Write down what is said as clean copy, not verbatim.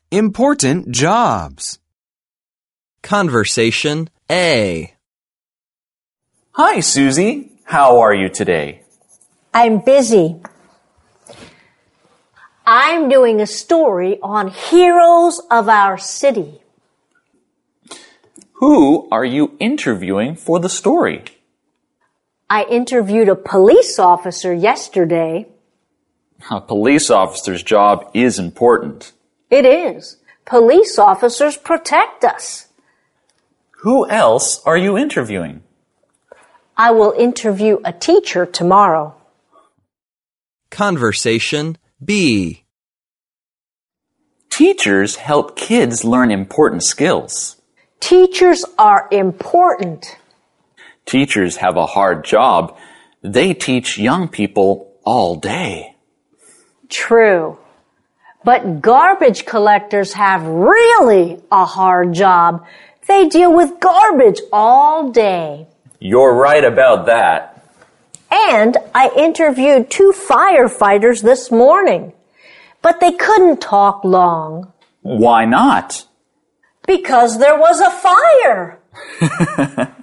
Important jobs. Conversation A. Hi, Susie. How are you today? I'm busy. I'm doing a story on heroes of our city. Who are you interviewing for the story? I interviewed a police officer yesterday. A police officer's job is important. It is. Police officers protect us. Who else are you interviewing? I will interview a teacher tomorrow. Conversation B. Teachers help kids learn important skills. Teachers are important. Teachers have a hard job. They teach young people all day. True. But garbage collectors have really a hard job. They deal with garbage all day. You're right about that. And I interviewed 2 firefighters this morning, but they couldn't talk long. Why not? Because there was a fire.